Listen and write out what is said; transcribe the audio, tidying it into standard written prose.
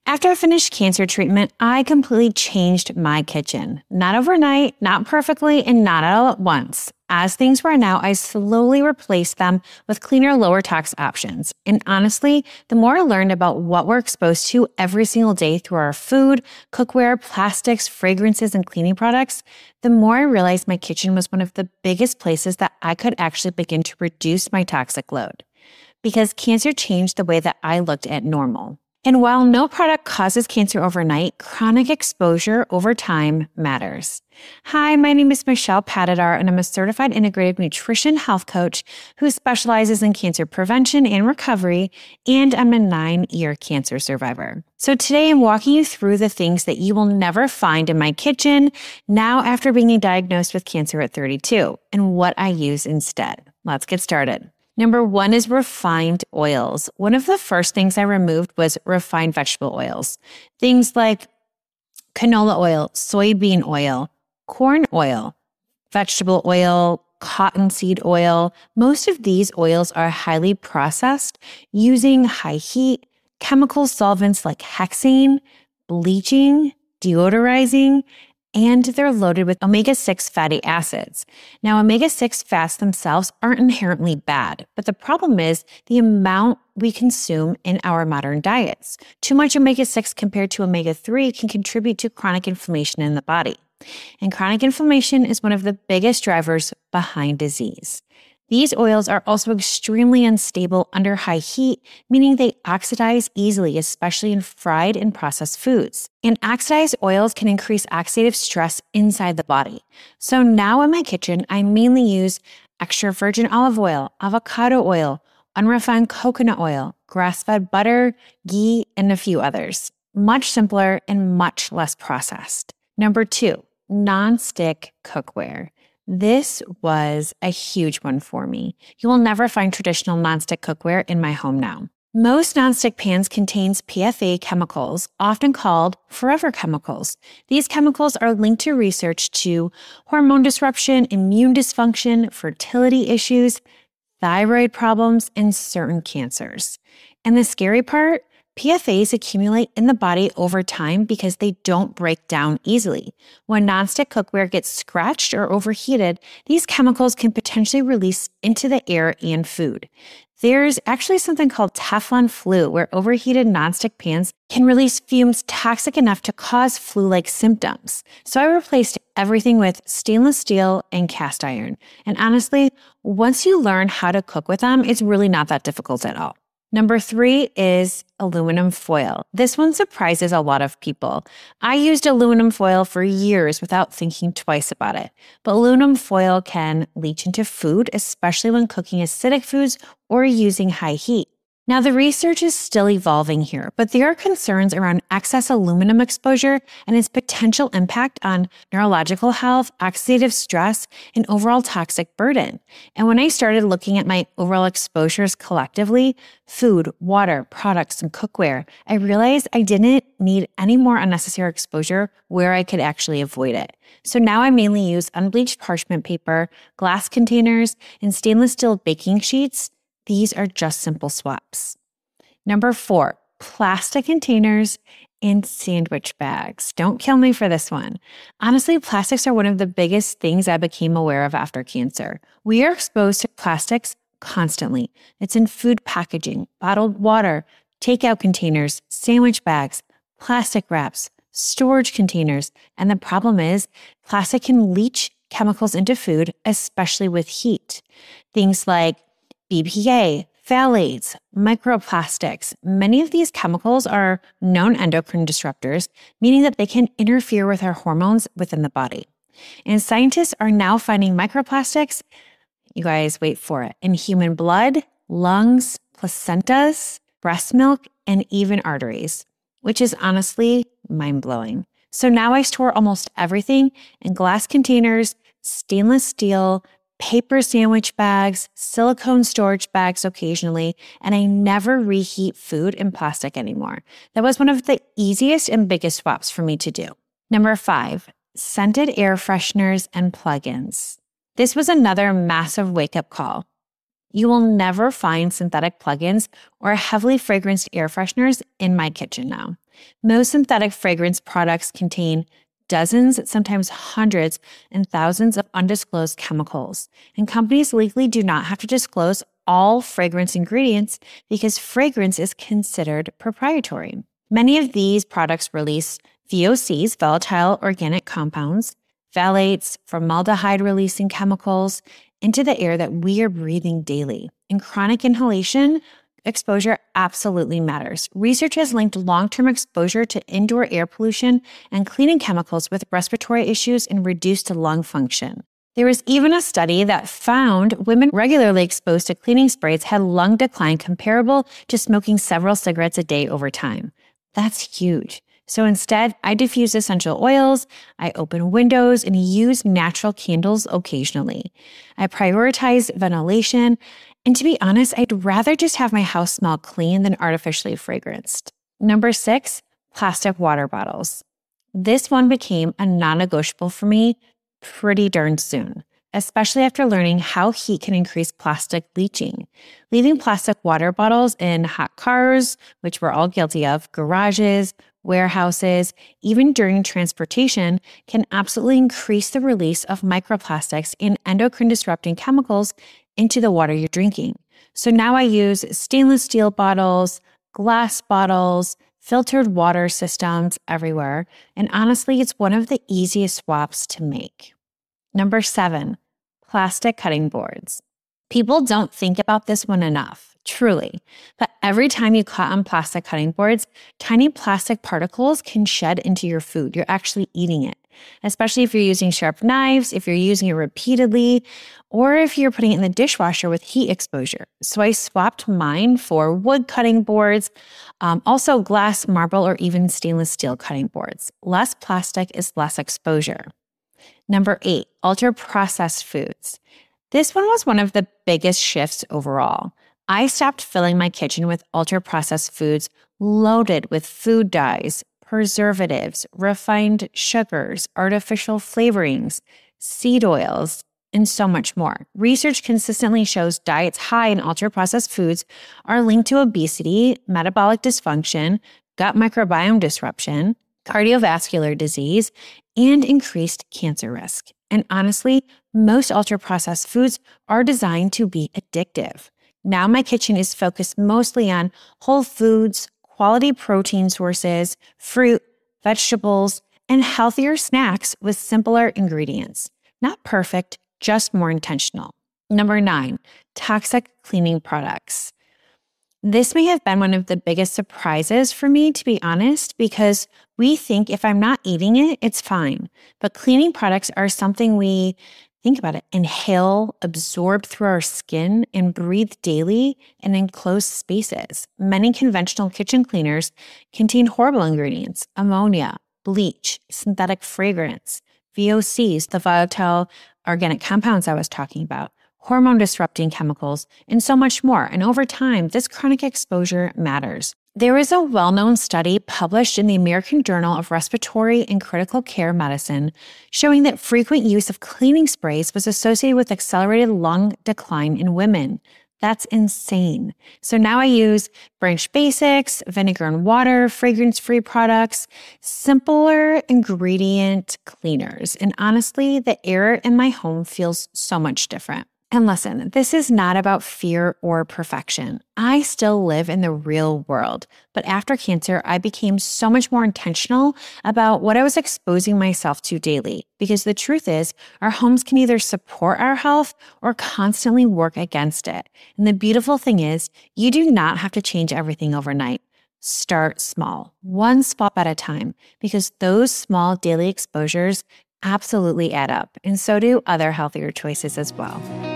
After I finished cancer treatment, I completely changed my kitchen. Not overnight, not perfectly, and not all at once. As things were now, I slowly replaced them with cleaner, lower tax options. And honestly, the more I learned about what we're exposed to every single day through our food, cookware, plastics, fragrances, and cleaning products, the more I realized my kitchen was one of the biggest places that I could actually begin to reduce my toxic load. Because cancer changed the way that I looked at normal. And while no product causes cancer overnight, chronic exposure over time matters. Hi, my name is Michelle Patidar, and I'm a certified integrative nutrition health coach who specializes in cancer prevention and recovery, and I'm a 9-year cancer survivor. So today I'm walking you through the things that you will never find in my kitchen now after being diagnosed with cancer at 32 and what I use instead. Let's get started. Number 1 is refined oils. One of the first things I removed was refined vegetable oils. Things like canola oil, soybean oil, corn oil, vegetable oil, cottonseed oil. Most of these oils are highly processed using high heat, chemical solvents like hexane, bleaching, deodorizing, and they're loaded with omega-6 fatty acids. Now, omega-6 fats themselves aren't inherently bad, but the problem is the amount we consume in our modern diets. Too much omega-6 compared to omega-3 can contribute to chronic inflammation in the body. And chronic inflammation is one of the biggest drivers behind disease. These oils are also extremely unstable under high heat, meaning they oxidize easily, especially in fried and processed foods. And oxidized oils can increase oxidative stress inside the body. So now in my kitchen, I mainly use extra virgin olive oil, avocado oil, unrefined coconut oil, grass-fed butter, ghee, and a few others. Much simpler and much less processed. Number 2, non-stick cookware. This was a huge one for me. You will never find traditional nonstick cookware in my home now. Most nonstick pans contains PFA chemicals, often called forever chemicals. These chemicals are linked to research to hormone disruption, immune dysfunction, fertility issues, thyroid problems, and certain cancers. And the scary part, PFAs accumulate in the body over time because they don't break down easily. When nonstick cookware gets scratched or overheated, these chemicals can potentially release into the air and food. There's actually something called Teflon flu, where overheated nonstick pans can release fumes toxic enough to cause flu-like symptoms. So I replaced everything with stainless steel and cast iron. And honestly, once you learn how to cook with them, it's really not that difficult at all. Number 3 is aluminum foil. This one surprises a lot of people. I used aluminum foil for years without thinking twice about it. But aluminum foil can leach into food, especially when cooking acidic foods or using high heat. Now, the research is still evolving here, but there are concerns around excess aluminum exposure and its potential impact on neurological health, oxidative stress, and overall toxic burden. And when I started looking at my overall exposures collectively, food, water, products, and cookware, I realized I didn't need any more unnecessary exposure where I could actually avoid it. So now I mainly use unbleached parchment paper, glass containers, and stainless steel baking sheets. These are just simple swaps. Number 4, plastic containers and sandwich bags. Don't kill me for this one. Honestly, plastics are one of the biggest things I became aware of after cancer. We are exposed to plastics constantly. It's in food packaging, bottled water, takeout containers, sandwich bags, plastic wraps, storage containers. And the problem is, plastic can leach chemicals into food, especially with heat. Things like BPA, phthalates, microplastics. Many of these chemicals are known endocrine disruptors, meaning that they can interfere with our hormones within the body. And scientists are now finding microplastics, you guys wait for it, in human blood, lungs, placentas, breast milk, and even arteries, which is honestly mind-blowing. So now I store almost everything in glass containers, stainless steel, paper sandwich bags, silicone storage bags occasionally, and I never reheat food in plastic anymore. That was one of the easiest and biggest swaps for me to do. Number 5, scented air fresheners and plugins. This was another massive wake-up call. You will never find synthetic plugins or heavily fragranced air fresheners in my kitchen now. Most synthetic fragrance products contain dozens, sometimes hundreds and thousands of undisclosed chemicals. And companies legally do not have to disclose all fragrance ingredients because fragrance is considered proprietary. Many of these products release VOCs, volatile organic compounds, phthalates, formaldehyde-releasing chemicals into the air that we are breathing daily. In chronic inhalation, exposure absolutely matters. Research has linked long-term exposure to indoor air pollution and cleaning chemicals with respiratory issues and reduced lung function. There was even a study that found women regularly exposed to cleaning sprays had lung decline comparable to smoking several cigarettes a day over time. That's huge. So instead, I diffuse essential oils, I open windows, and use natural candles occasionally. I prioritize ventilation, and to be honest, I'd rather just have my house smell clean than artificially fragranced. Number 6, plastic water bottles. This one became a non-negotiable for me pretty darn soon, especially after learning how heat can increase plastic leaching. Leaving plastic water bottles in hot cars, which we're all guilty of, garages, warehouses, even during transportation, can absolutely increase the release of microplastics and endocrine disrupting chemicals into the water you're drinking. So now I use stainless steel bottles, glass bottles, filtered water systems everywhere. And honestly, it's one of the easiest swaps to make. Number 7, plastic cutting boards. People don't think about this one enough, truly. But every time you cut on plastic cutting boards, tiny plastic particles can shed into your food. You're actually eating it, especially if you're using sharp knives, if you're using it repeatedly, or if you're putting it in the dishwasher with heat exposure. So I swapped mine for wood cutting boards, also glass, marble, or even stainless steel cutting boards. Less plastic is less exposure. Number 8, ultra-processed foods. This one was one of the biggest shifts overall. I stopped filling my kitchen with ultra-processed foods loaded with food dyes, preservatives, refined sugars, artificial flavorings, seed oils, and so much more. Research consistently shows diets high in ultra-processed foods are linked to obesity, metabolic dysfunction, gut microbiome disruption, cardiovascular disease, and increased cancer risk. And honestly, most ultra-processed foods are designed to be addictive. Now my kitchen is focused mostly on whole foods, quality protein sources, fruit, vegetables, and healthier snacks with simpler ingredients. Not perfect, just more intentional. Number 9, toxic cleaning products. This may have been one of the biggest surprises for me, to be honest, because we think if I'm not eating it, it's fine. But cleaning products are something we, think about it, inhale, absorb through our skin, and breathe daily in enclosed spaces. Many conventional kitchen cleaners contain horrible ingredients: ammonia, bleach, synthetic fragrance, VOCs, the volatile organic compounds I was talking about, hormone disrupting chemicals, and so much more. And over time, this chronic exposure matters. There is a well-known study published in the American Journal of Respiratory and Critical Care Medicine showing that frequent use of cleaning sprays was associated with accelerated lung decline in women. That's insane. So now I use Branch Basics, vinegar and water, fragrance-free products, simpler ingredient cleaners. And honestly, the air in my home feels so much different. And listen, this is not about fear or perfection. I still live in the real world, but after cancer, I became so much more intentional about what I was exposing myself to daily. Because the truth is, our homes can either support our health or constantly work against it. And the beautiful thing is, you do not have to change everything overnight. Start small, one swap at a time, because those small daily exposures absolutely add up, and so do other healthier choices as well.